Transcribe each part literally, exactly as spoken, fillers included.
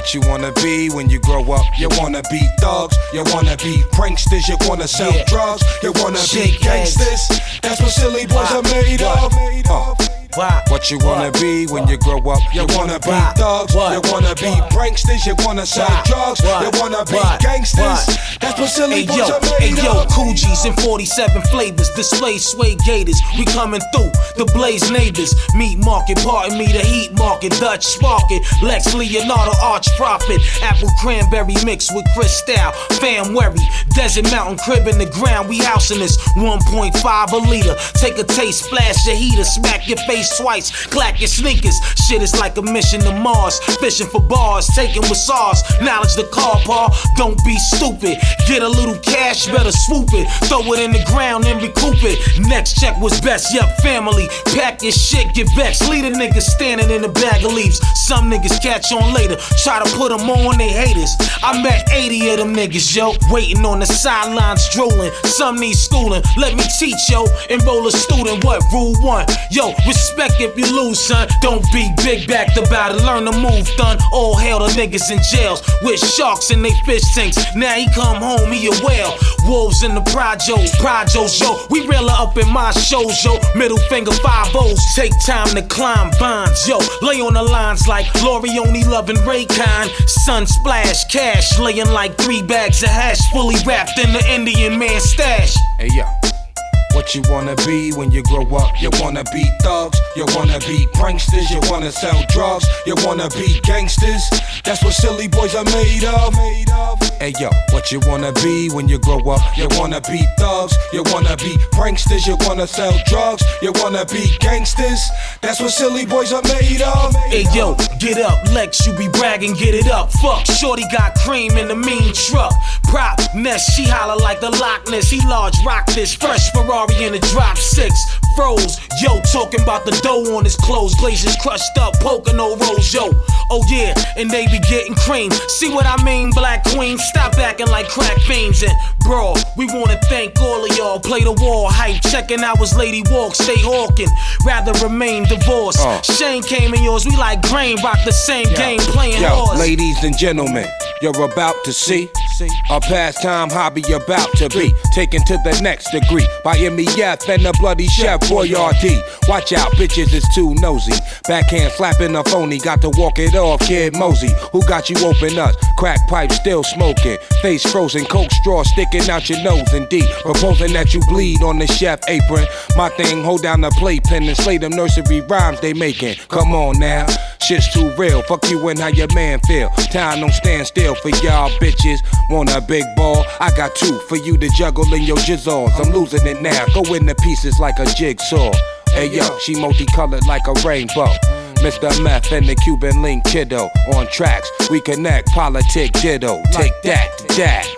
What you wanna be when you grow up? You wanna be thugs, you wanna be pranksters, you wanna sell yeah. drugs, you wanna Shake be gangsters. Hands. That's what silly boys wow. are made wow. of. Uh. Wow. What you wanna wow. be when you grow up? You wanna be wow. thugs, what? you wanna be what? pranksters, you wanna sell wow. drugs, what? you wanna be what? gangsters. What? That's what silly hey, boys yo, are made hey, of. Yo, Coogis in forty-seven flavors, display suede gators. We coming through, the Blaze neighbors. Meat market, pardon me, the heat market, Dutch spark it. Lex Leonardo, arch prophet. Apple cranberry mixed with Cristal. Fam worry, Desert Mountain crib in the ground. We housing this one point five a liter. Take a taste, splash your heater, smack your face twice, clack your sneakers. Shit is like a mission to Mars. Fishing for bars, taking with SARS. Knowledge the car, Paul. Don't be stupid. Get a little cash, better swoop it. Throw it in the ground and recoup it. Next check was best, yup, family. Pack your shit, get vexed. Leave a nigga standing in a bag of leaves. Some niggas catch on later. Try to put them on, they haters. I met eighty of them niggas, yo. Waiting on the sidelines, drooling. Some need schooling. Let me teach, yo. Enroll a student, what? Rule one. Yo, respect if you lose, son. Don't be big backed about it. Learn to move, done. All hail the niggas in jails with sharks in they fish tanks. Now he come home, he a whale. Wolves in the projos, projos, yo. We realer up in my shows, yo. Middle finger five O's. Take time to climb bonds, yo. Lay on the lines like Lorioni loving Raycon. Sun splash, cash laying like three bags of hash, fully wrapped in the Indian man stash. Hey yo. What you wanna be when you grow up? You wanna be thugs, you wanna be pranksters, you wanna sell drugs, you wanna be gangsters. That's what silly boys are made of. Hey yo, what you wanna be when you grow up? You wanna be thugs, you wanna be pranksters, you wanna sell drugs, you wanna be gangsters. That's what silly boys are made of. Hey yo, get up, Lex, you be bragging, get it up. Fuck, shorty got cream in the mean truck. Prop nest, she holler like the Loch Ness. He large rock this, fresh Ferrari in a drop six. Froze, yo, talking about the dough on his clothes. Glazes crushed up, Pocono rolls, yo. Oh yeah, and they be getting cream. See what I mean, Black Queen? Stop acting like crack fiends. And bro, we wanna thank all of y'all. Play the wall, hype, checking out his lady walk. Stay hawking, rather remain divorced. uh. Shane came in yours, we like grain. Rock the same yo. game, playing yo, horse. Ladies and gentlemen, you're about to see a pastime hobby about to be taken to the next degree by M E F and the bloody Chef Boyardee. Watch out, bitches is too nosy. Backhand slapping a phony, got to walk it off, Kid Mosey. Who got you open up? Crack pipe still smoking, face frozen, coke straw sticking out your nose and D. Proposing that you bleed on the chef apron. My thing, hold down the playpen and slay them nursery rhymes they making. Come on now, shit's too real. Fuck you and how your man feel. Time don't stand still for y'all bitches. Want a big ball? I got two for you to juggle in your jizzles. I'm losing it now, go into pieces like a jigsaw. Hey yo, she multicolored like a rainbow. Mister Meth and the Cuban Link kiddo. On tracks, we connect, politic ditto. Take that to that.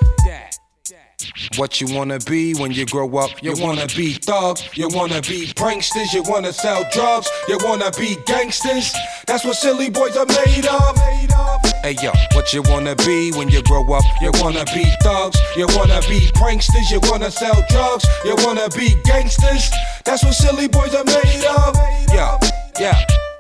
What you wanna be when you grow up? You wanna be thugs, you wanna be pranksters, you wanna sell drugs, you wanna be gangsters. That's what silly boys are made of. Hey yo, what you wanna be when you grow up? You wanna be thugs, you wanna be pranksters, you wanna sell drugs, you wanna be gangsters. That's what silly boys are made of. Yeah, yeah.